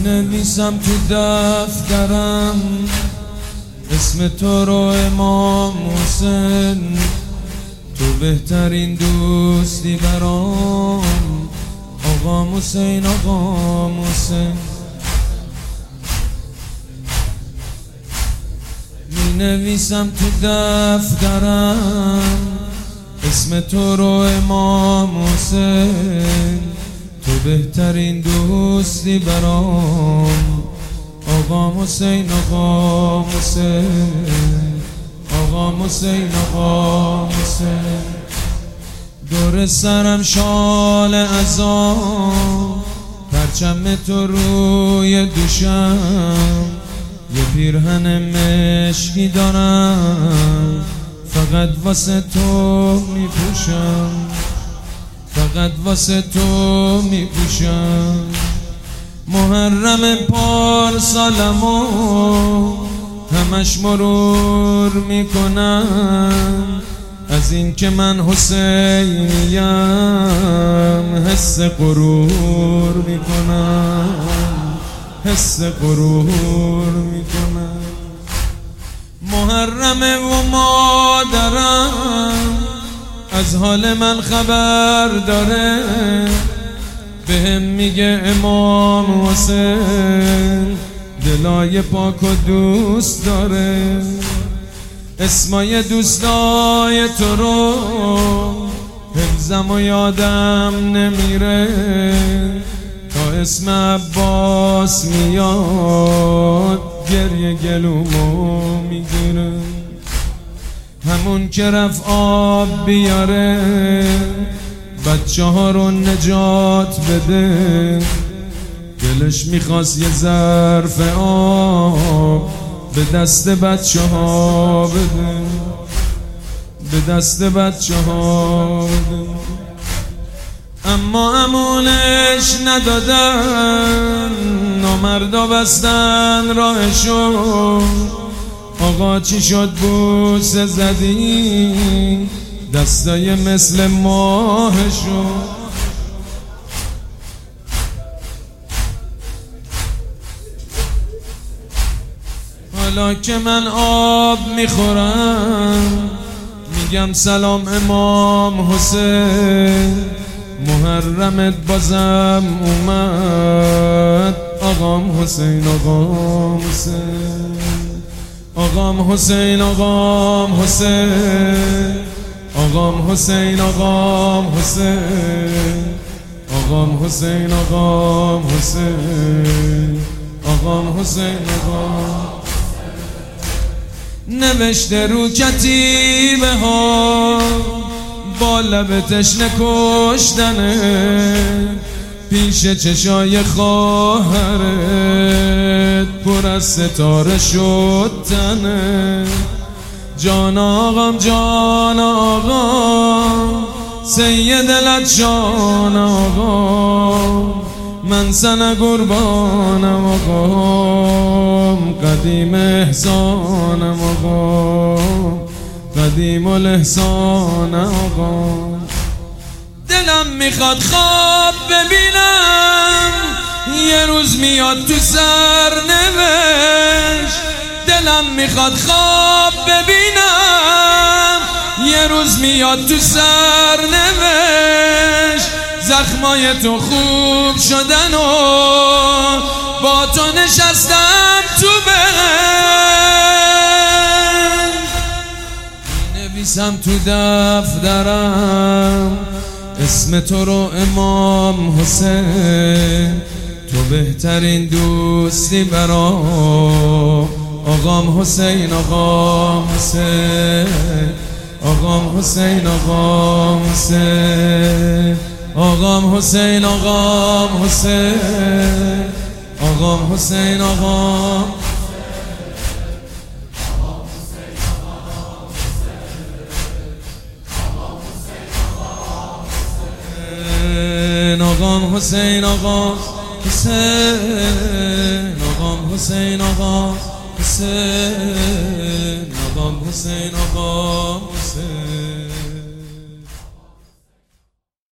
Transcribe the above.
نویسم تو دفترم اسم تو رو امام حسین، تو بهترین دوستی برام آقا حسین، آقا حسین. می نویسم تو دفترم اسم تو رو امام حسین، تو بهترین دوستی برام آقا حسین، آقا حسین، آقا حسین، آقا حسین. دور سرم شال عزا، پرچم تو روی دوشم، یه پیرهن مشکی دارم فقط واسه تو میپوشم، فقط واسه تو میپوشم. محرم پارسالمو همش مرور میکنم، از این که من حسینیم حس غرور میکنم، حس غرور میکنم. محرمه و مادرم از حال من خبر داره، بهم میگه امام حسین دلای پاک و دوست داره. اسمای دوستای تو رو حفظم و یادم نمیره، تا اسم عباس میاد گریه گلومو میگیره. همون که رفت آب بیاره بچه ها رو نجات بده، دلش میخواست یه ظرف آب به دست بچه ها بده، به دست بچه ها بده. اما امونش ندادن، نامردا بستن راهشو. آقا چی شد بوسه زدی دستای مثل ماهشو؟ حالا که من آب میخورم میگم سلام امام حسین، محرمت بازم اومد آقام حسین، آقام حسین، آقام حسین، آقام حسین، آقام حسین، آقام حسین، آقام حسین، آقام حسین، آقام حسین، آقام. نوشته رو کتیبه ها با لب تشنه کشتنه، پیش چشای خواهرت پر از ستاره شد تنه. جان آقام، جان آقام، سید دلت جان آقام، من سن قربانم آقام، قدیم احسانم آقام، قدیم الاحسان آقام. دلم میخواد خواب ببینم یه روز میاد تو سرنوشت، دلم میخواد خواب ببینم یه روز میاد تو سرنوشت. زخمای تو خوب شدن و با تو نشستم تو بهشت. نویسم تو دفترم اسم تو رو امام حسین، تو بهترین دوستی برام آقام حسین، آقام حسین، آقام حسین، آقام حسین، آقام حسین، آقام حسین، آقام حسین، آقام. آقام حسین، آقام حسین، آقام حسین، آقام حسین، آقام حسین، آقام حسین.